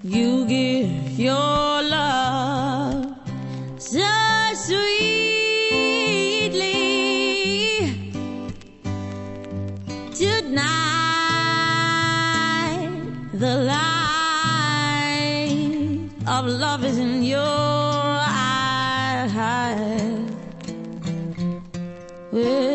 You give your love so sweetly tonight. The light of love is in your eyes. Well,